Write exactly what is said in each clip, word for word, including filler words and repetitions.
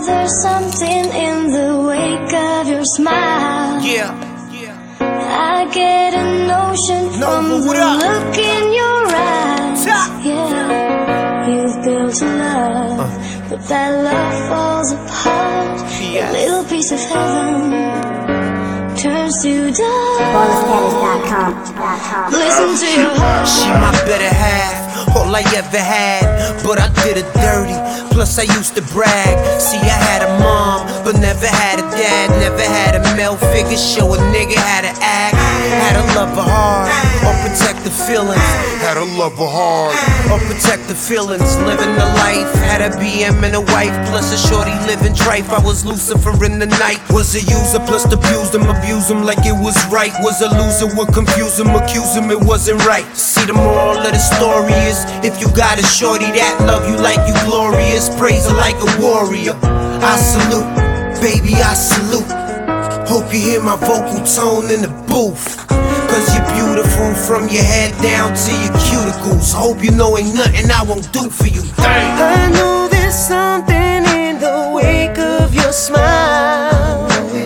there's something in the wake of your smile. Yeah. I get a notion from No, the up? look in your eyes. Yeah, you've built a love, uh. but that love falls apart. Yes. A little piece of heaven turns to dust. Bonus Status dot com. Listen to your heart. She my better half, all I ever had, but I did her dirty. Plus I used to brag. See, I had a mom, but never had a dad. Never had a male figure show a nigga how to act. Had to love her hard, or protect the feelings. Had to love her hard, or protect the feelings. Living the life, had a B M and a wife, plus a shorty living trife. I was Lucifer in the night. Was a user, plus abused him, abuse him like it was right. Was a loser, would confuse him, accuse him, it wasn't right. See, the moral of the story is, if you got a shorty that love you like you glorious, praise her like a warrior. I salute, baby, I salute. Hope you hear my vocal tone in the booth, cause you're beautiful from your head down to your cuticles. Hope you know ain't nothing I won't do for you. I know there's something in the wake of your smile.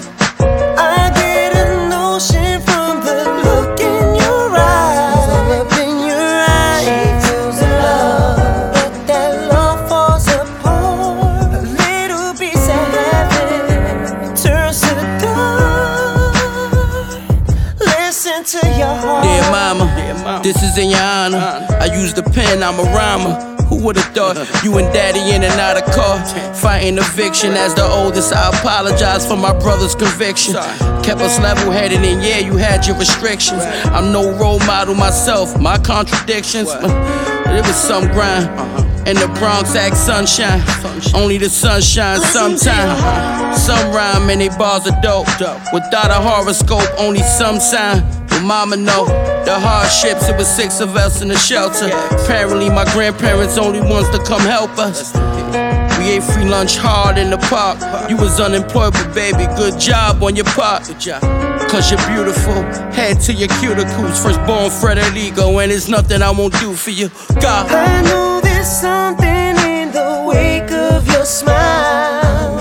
I get a notion from the look in your eyes. Up in your eyes, feels a love, but that love falls apart. A little piece of heaven turns to dark. Listen to your heart. Dear mama, this is in your honor. I use the pen, I'm a rhymer. Who would've thought you and daddy in and out of car, fighting eviction? As the oldest, I apologize for my brother's conviction. Kept us level-headed, and yeah, you had your restrictions. I'm no role model myself, my contradictions. But it was some grind. In the Bronx act sunshine. Only the sun shines sometime. Some rhyme and they bars are dope. Without a horoscope, only some sign. But mama know the hardships, it was six of us in the shelter. Apparently my grandparents only ones to come help us. We ate free lunch hard in the park. You was unemployed, but baby, good job on your part. Cause you're beautiful, head to your cuticles. Firstborn Frederico, and there's nothing I won't do for you. God, I know there's something in the wake of your smile.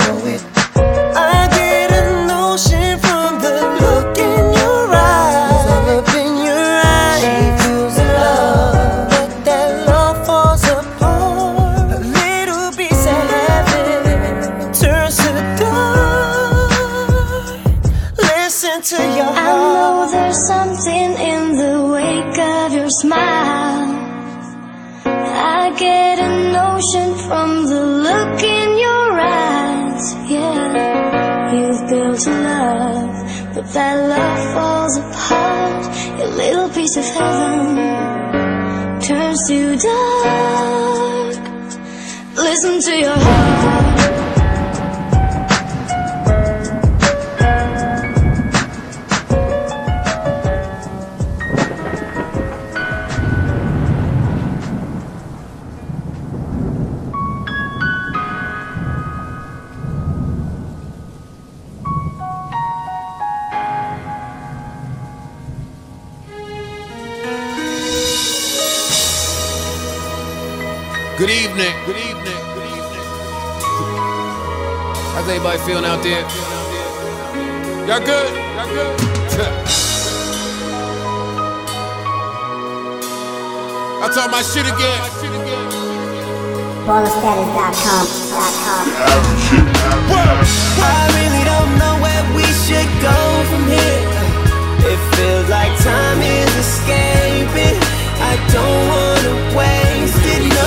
I get a notion from the look in your eyes. Up in your eyes, feels a love, but that love falls apart. A little piece of heaven turns to dark. Listen to your heart. I know there's something in the wake of your smile. I get a notion from the look in your eyes. Yeah, you've built a love, but that love falls apart. A little piece of heaven turns to dark. Listen to your heart. Good evening. Good evening. Good evening. How's everybody feeling out there? Y'all good? Y'all good? I talk my shit again. Bonus Status dot com. I really don't know where we should go from here. It feels like time is escaping. I don't wanna waste it, no.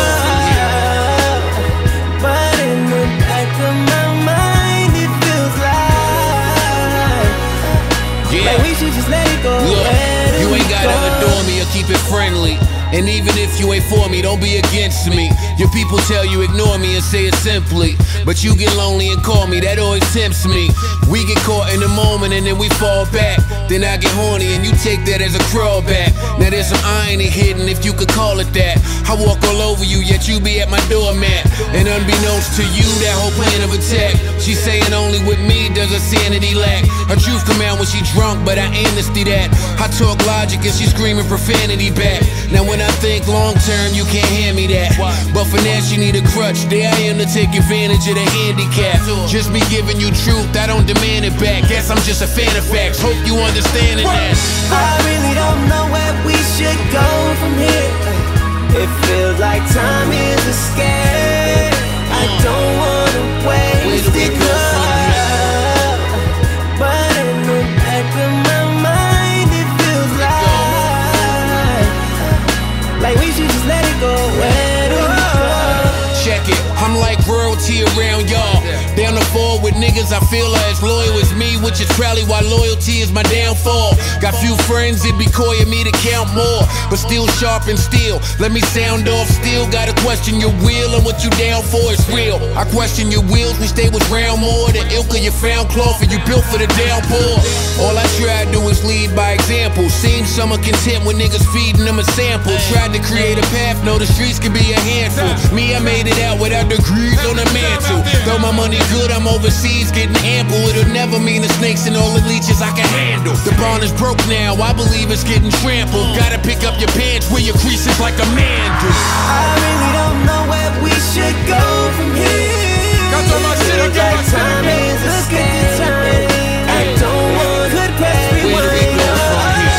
But in the back of my mind, it feels like, yeah, like we should just let it go. Look, you ain't gotta adore me or keep it friendly. And even if you ain't for me, don't be against me. Your people tell you ignore me and say it simply, but you get lonely and call me, that always tempts me. We get caught in the moment and then we fall back. then I get horny and you take that as a crawlback. Now there's some irony hidden, if you could call it that. I walk all over you, yet you be at my doormat. And unbeknownst to you, that whole plan of attack. She's saying only with me does her sanity lack. Her truth come out when she drunk, but I amnesty that. I talk logic and she screaming profanity back. Now when I think long term, you can't hand me that. But for now, she need a crutch. There I am to take advantage of the handicap. Just me giving you truth, I don't demand it back. Guess I'm just a fan of facts. Hope you understanding that. I really don't know where we should go from here. It feels like time is escape. I don't wanna waste it, girl. But in the back of my mind, it feels like like we should just let it go. Where do we go? Check it, I'm like royalty around y'all. Down the fall with niggas I feel are as loyal as me, which is probably why loyalty is my downfall. Got few friends that be coying me to count more, but still sharp and still. Let me sound off still. Gotta question your will and what you down for is real. I question your wheels, wish they was round more. The ilk of your found cloth and you built for the downpour. All I try to do is lead by example. Seems some are content when niggas feeding them a sample. Tried to create a path, know the streets can be a handful. Me, I made it out without degrees on the mantle. Though my money good, I'm overseas getting ample. It'll never mean the snakes and all the leeches I can handle. The bond is broke now, I believe it's getting trampled. Gotta pick up your pants where your creases like a man do. I really don't know where we should go from here. Got all my shit, I got my time is escape. I don't want to press me. Where do we go from here?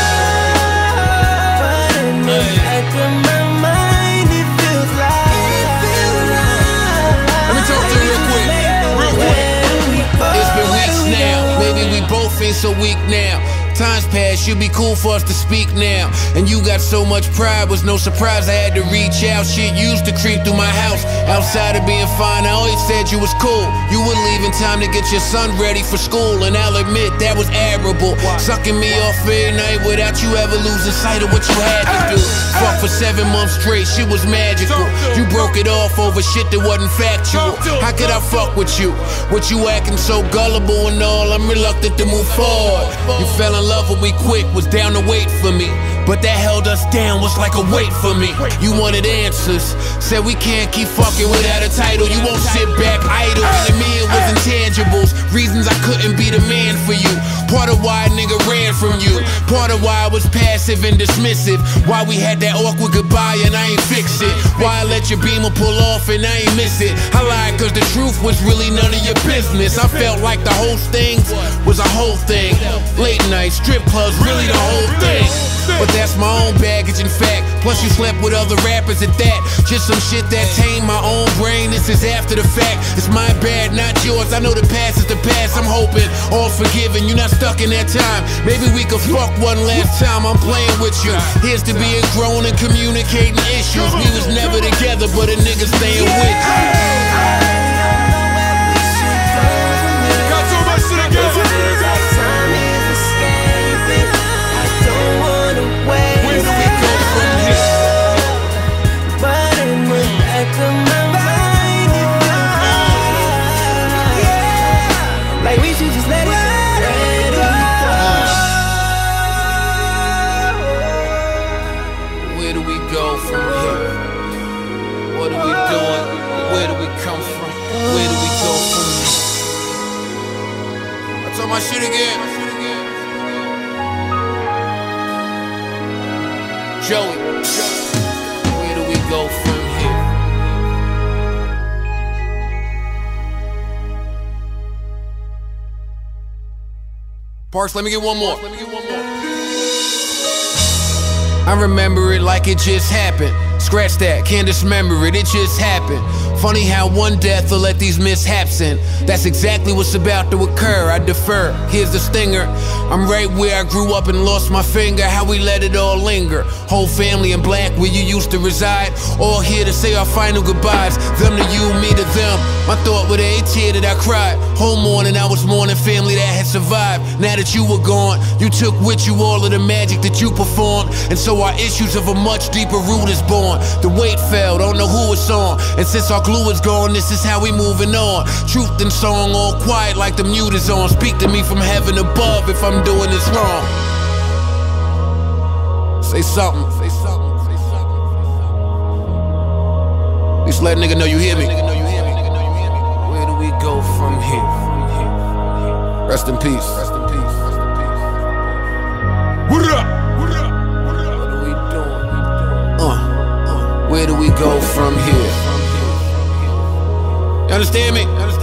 But in the back of my mind, it feels like it feels like. Let me talk to you real quick, real quick. It's been weeks now, maybe we both feel so weak now. Times past, should be cool for us to speak now. And you got so much pride, was no surprise I had to reach out. Shit used to creep through my house. Outside of being fine, I always said you was cool. You would leave in time to get your son ready for school, and I'll admit that was admirable. Sucking me off every night without you ever losing sight of what you had to do. Fuck for seven months straight, shit was magical. You broke it off over shit that wasn't factual. How could I fuck with you? With you acting so gullible and all, I'm reluctant to move forward. You fell in love with me quick, was down to wait for me, but that held us down, was like a weight for me. You wanted answers, said we can't keep fucking without a title. You won't sit back idle, and to me it was intangibles. Reasons I couldn't be the man for you. Part of why a nigga ran from you. Part of why I was passive and dismissive. Why we had that awkward goodbye and I ain't fix it. Why I let your beamer pull off and I ain't miss it. I lied cause the truth was really none of your business. I felt like the whole thing was a whole thing. Late nights, strip clubs, really the whole thing. But that's my own baggage, in fact. Plus you slept with other rappers at that. Just some shit that tamed my own brain. This is after the fact. It's my bad, not yours. I know the past is the past. I'm hoping all forgiven. You're not stuck in that time. Maybe we could fuck one last time. I'm playing with you. Here's to being grown and communicating issues. We was never together, but a nigga staying with you. Got so much to together. Time is escaping. I don't wanna wait. Where do we go from here? But in the back of my mind, it feels like, like we should just let it go. Where do we go? Where do we go from here? What are we doing? Where do we come from? Where do we go from here? I told my shit again. Joey, where do we go from here? Parks, let me get one more. Let me get one more. I remember it like it just happened. Scratch that, can't dismember it, it just happened. Funny how one death will let these mishaps in. That's exactly what's about to occur, I defer. Here's the stinger, I'm right where I grew up and lost my finger. How we let it all linger. Whole family in black where you used to reside. All here to say our final goodbyes. Them to you, me to them. My thought with every tear that I cried. Whole morning I was mourning family that had survived. Now that you were gone, you took with you all of the magic that you performed. And so our issues of a much deeper root is born. The weight fell, don't know who it's on. And since our glue is gone, this is how we moving on. Truth in song, all quiet like the mute is on. Speak to me from heaven above if I'm doing this wrong. Say something, say something, say something. At least let a nigga know you hear me. Where do we go from here? Rest in peace. Rest in peace. What up? What up? What up? What are we doing? Uh, uh, where do we go from here? You understand me? You understand